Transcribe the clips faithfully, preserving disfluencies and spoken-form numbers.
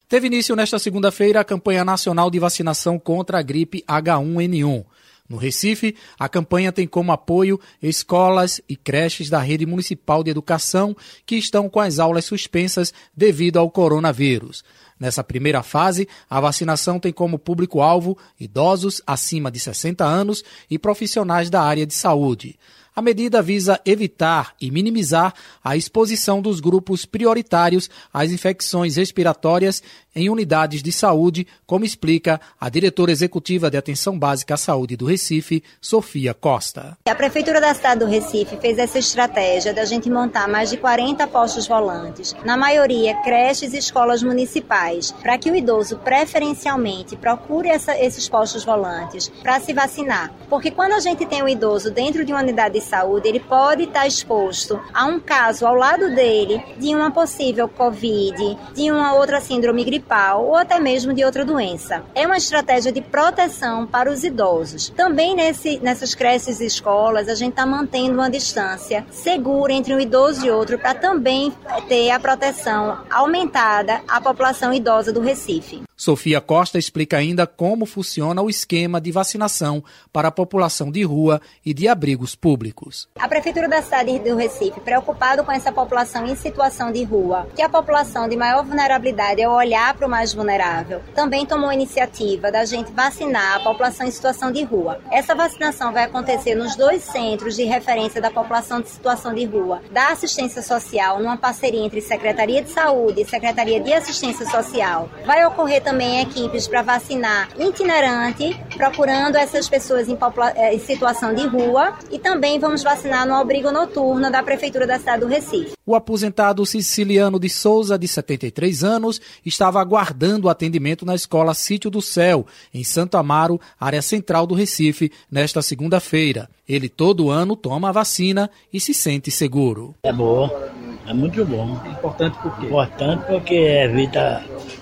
Teve início nesta segunda-feira a campanha nacional de vacinação contra a gripe H um N um. No Recife, a campanha tem como apoio escolas e creches da rede municipal de educação que estão com as aulas suspensas devido ao coronavírus. Nessa primeira fase, a vacinação tem como público-alvo idosos acima de sessenta anos e profissionais da área de saúde. A medida visa evitar e minimizar a exposição dos grupos prioritários às infecções respiratórias em unidades de saúde, como explica a diretora executiva de Atenção Básica à Saúde do Recife, Sofia Costa. A Prefeitura da cidade do Recife fez essa estratégia da gente montar mais de quarenta postos volantes, na maioria creches e escolas municipais, para que o idoso preferencialmente procure essa, esses postos volantes para se vacinar. Porque quando a gente tem o idoso dentro de uma unidade de saúde, ele pode estar exposto a um caso ao lado dele de uma possível Covid, de uma outra síndrome gripal ou até mesmo de outra doença. É uma estratégia de proteção para os idosos. Também nesse, nessas creches e escolas, a gente está mantendo uma distância segura entre um idoso e outro para também ter a proteção aumentada à população idosa do Recife. Sofia Costa explica ainda como funciona o esquema de vacinação para a população de rua e de abrigos públicos. A Prefeitura da cidade do Recife, preocupado com essa população em situação de rua, que a população de maior vulnerabilidade é olhar para o mais vulnerável, também tomou a iniciativa da gente vacinar a população em situação de rua. Essa vacinação vai acontecer nos dois centros de referência da população de situação de rua, da assistência social, numa parceria entre Secretaria de Saúde e Secretaria de Assistência Social. Vai ocorrer também equipes para vacinar itinerante, procurando essas pessoas em, popula- em situação de rua, e também vamos vacinar no abrigo noturno da Prefeitura da cidade do Recife. O aposentado Siciliano de Souza, de setenta e três anos, estava aguardando o atendimento na escola Sítio do Céu, em Santo Amaro, área central do Recife, nesta segunda-feira. Ele todo ano toma a vacina e se sente seguro. É bom, é muito bom. Importante por quê? Importante porque evita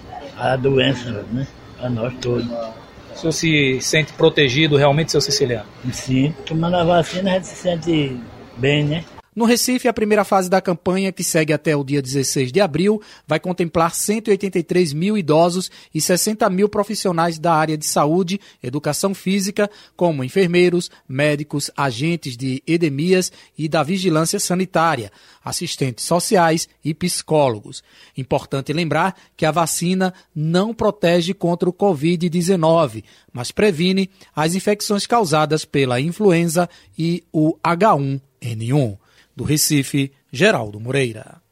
a doença, né? A nós todos. O senhor se sente protegido realmente, seu Siciliano? Sim, tomando a vacina a gente se sente bem, né? No Recife, a primeira fase da campanha, que segue até o dia dezesseis de abril, vai contemplar cento e oitenta e três mil idosos e sessenta mil profissionais da área de saúde, educação física, como enfermeiros, médicos, agentes de endemias e da vigilância sanitária, assistentes sociais e psicólogos. Importante lembrar que a vacina não protege contra o covid dezenove, mas previne as infecções causadas pela influenza e o H um N um. Do Recife, Geraldo Moreira.